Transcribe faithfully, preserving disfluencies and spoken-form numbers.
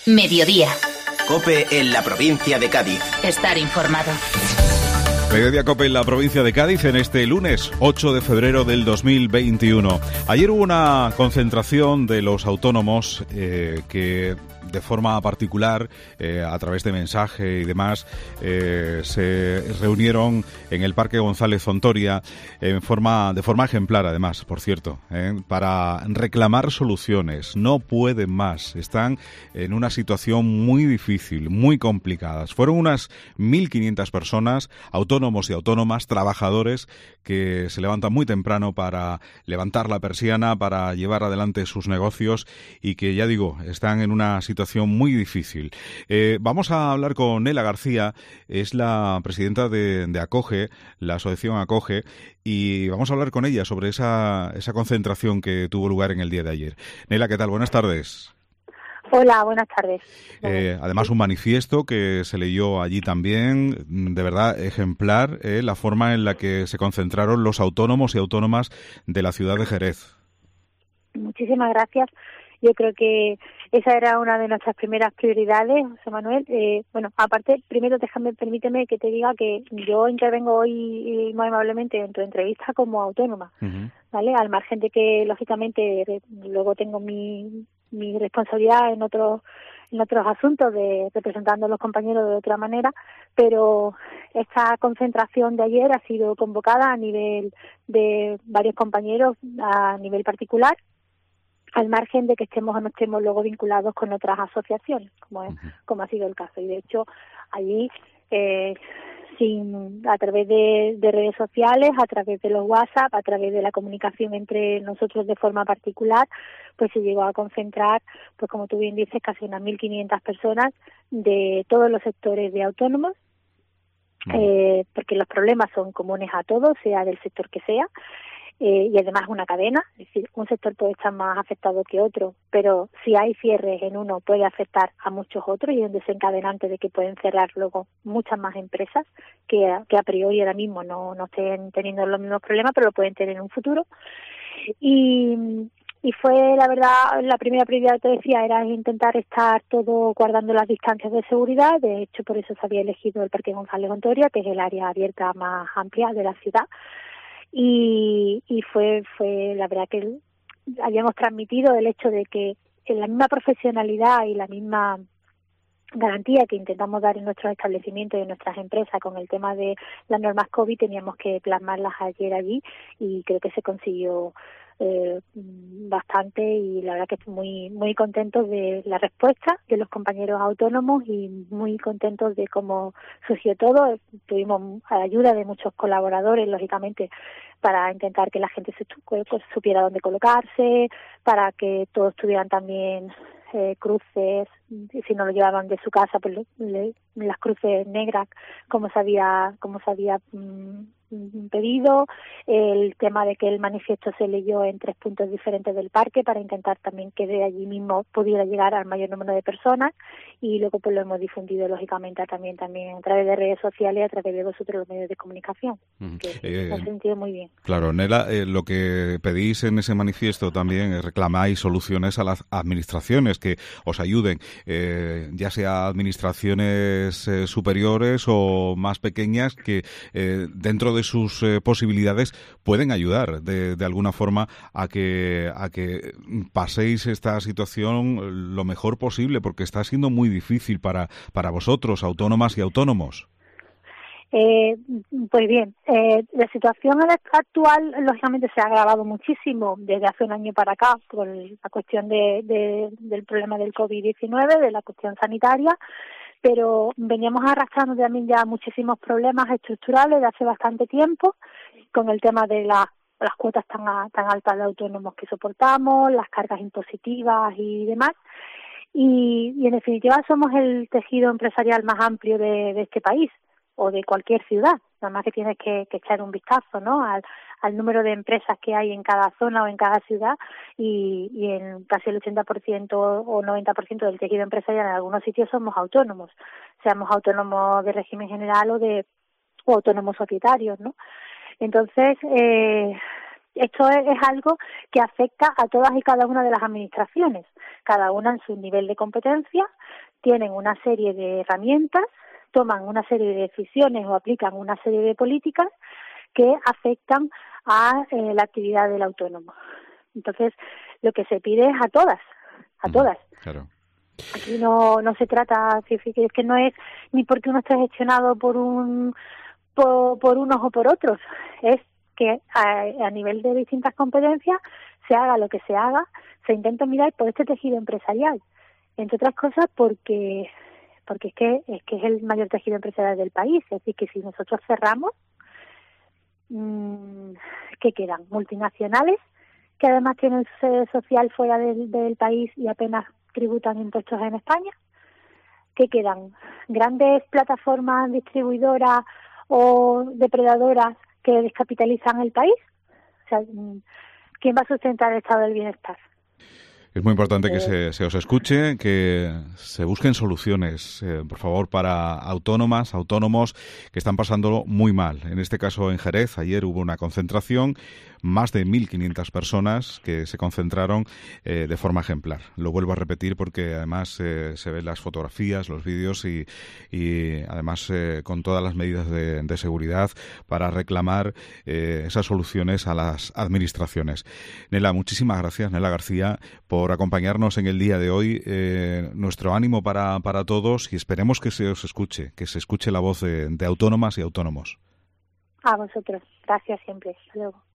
Mediodía. COPE en la provincia de Cádiz. Estar informado. Mediodía COPE en la provincia de Cádiz en este lunes ocho de febrero del dos mil veintiuno. Ayer hubo una concentración de los autónomos eh, que de forma particular, eh, a través de mensaje y demás, eh, se reunieron en el Parque González Zontoria en forma, de forma ejemplar, además, por cierto, eh, para reclamar soluciones. No pueden más. Están en una situación muy difícil, muy complicada. Fueron unas mil quinientas personas, autónomos y autónomas, trabajadores, que se levantan muy temprano para levantar la persiana, para llevar adelante sus negocios y que, ya digo, están en una situación muy difícil. Eh, vamos a hablar con Nela García, es la presidenta de, de ACOGE, la asociación ACOGE, y vamos a hablar con ella sobre esa, esa concentración que tuvo lugar en el día de ayer. Nela, ¿qué tal? Buenas tardes. Hola, buenas tardes. Eh, además, un manifiesto que se leyó allí también, de verdad ejemplar, eh, la forma en la que se concentraron los autónomos y autónomas de la ciudad de Jerez. Muchísimas gracias. Yo creo que esa era una de nuestras primeras prioridades, José Manuel. Eh, bueno, aparte, primero déjame, permíteme que te diga que yo intervengo hoy muy amablemente en tu entrevista como autónoma, uh-huh. ¿Vale? Al margen de que, lógicamente, luego tengo mi, mi responsabilidad en otros en otros asuntos, de representando a los compañeros de otra manera, pero esta concentración de ayer ha sido convocada a nivel de varios compañeros, a nivel particular, al margen de que estemos o no estemos luego vinculados con otras asociaciones, como es, uh-huh. como ha sido el caso. Y de hecho, allí, eh, sin a través de, de redes sociales, a través de los WhatsApp, a través de la comunicación entre nosotros de forma particular, pues se llegó a concentrar, pues como tú bien dices, casi unas mil quinientas personas de todos los sectores de autónomos, uh-huh. eh, porque los problemas son comunes a todos, sea del sector que sea. Eh, y además una cadena, es decir, un sector puede estar más afectado que otro, pero si hay cierres en uno puede afectar a muchos otros y es un desencadenante de que pueden cerrar luego muchas más empresas que, que a priori ahora mismo no, no estén teniendo los mismos problemas, pero lo pueden tener en un futuro. Y, y fue, la verdad, la primera prioridad, te decía, era intentar estar todo guardando las distancias de seguridad. De hecho, por eso se había elegido el Parque González Zontoria, que es el área abierta más amplia de la ciudad. Y, y fue fue la verdad que habíamos transmitido el hecho de que en la misma profesionalidad y la misma garantía que intentamos dar en nuestros establecimientos y en nuestras empresas con el tema de las normas COVID, teníamos que plasmarlas ayer allí y creo que se consiguió eh, bastante y la verdad que estoy muy muy contentos de la respuesta de los compañeros autónomos y muy contentos de cómo surgió todo. Tuvimos ayuda de muchos colaboradores, lógicamente, para intentar que la gente se supiera dónde colocarse, para que todos tuvieran también eh, cruces, si no lo llevaban de su casa, pues le, le, las cruces negras, como se había, como se había mm, pedido, el tema de que el manifiesto se leyó en tres puntos diferentes del parque para intentar también que de allí mismo pudiera llegar al mayor número de personas y luego pues lo hemos difundido lógicamente también también a través de redes sociales y a través de vosotros los medios de comunicación, uh-huh. que eh, me he sentido muy bien. Claro, Nela, eh, lo que pedís en ese manifiesto también es reclamáis soluciones a las administraciones que os ayuden, eh, ya sea administraciones eh, superiores o más pequeñas que eh, dentro de de sus eh, posibilidades pueden ayudar de, de alguna forma a que a que paséis esta situación lo mejor posible, porque está siendo muy difícil para para vosotros, autónomas y autónomos. Eh, pues bien, eh, la situación actual lógicamente se ha agravado muchísimo desde hace un año para acá por la cuestión de, de, del problema del COVID diecinueve, de la cuestión sanitaria, pero veníamos arrastrando también ya muchísimos problemas estructurales de hace bastante tiempo, con el tema de la, las cuotas tan, tan altas de autónomos que soportamos, las cargas impositivas y demás. Y, y en definitiva somos el tejido empresarial más amplio de, de este país o de cualquier ciudad. Nada más que tienes que, que echar un vistazo, ¿no?, al, al número de empresas que hay en cada zona o en cada ciudad y, y en casi el ochenta por ciento o noventa por ciento del tejido empresarial en algunos sitios somos autónomos, seamos autónomos de régimen general o de o autónomos societarios, ¿no? Entonces, eh, esto es, es algo que afecta a todas y cada una de las administraciones, cada una en su nivel de competencia, tienen una serie de herramientas, toman una serie de decisiones o aplican una serie de políticas que afectan a eh, la actividad del autónomo. Entonces, lo que se pide es a todas, a todas. Claro. Aquí no no se trata, es que no es ni porque uno esté gestionado por un por, por unos o por otros, es que a, a nivel de distintas competencias se haga lo que se haga, se intenta mirar por este tejido empresarial, entre otras cosas porque porque es que es que es el mayor tejido empresarial del país, es decir, que si nosotros cerramos, mmm, ¿qué quedan? Multinacionales que además tienen sede social fuera del, del país y apenas tributan impuestos en España. ¿Qué quedan? Grandes plataformas distribuidoras o depredadoras que descapitalizan el país. O sea, ¿quién va a sustentar el estado del bienestar? Es muy importante que se, se os escuche, que se busquen soluciones, eh, por favor, para autónomas, autónomos que están pasándolo muy mal. En este caso, en Jerez, ayer hubo una concentración, más de mil quinientas personas que se concentraron eh, de forma ejemplar. Lo vuelvo a repetir porque además eh, se ven las fotografías, los vídeos y, y además eh, con todas las medidas de, de seguridad para reclamar eh, esas soluciones a las administraciones. Nela, muchísimas gracias, Nela García, por acompañarnos en el día de hoy. Eh, nuestro ánimo para, para todos y esperemos que se os escuche, que se escuche la voz de, de autónomas y autónomos. A vosotros. Gracias siempre. Hasta luego.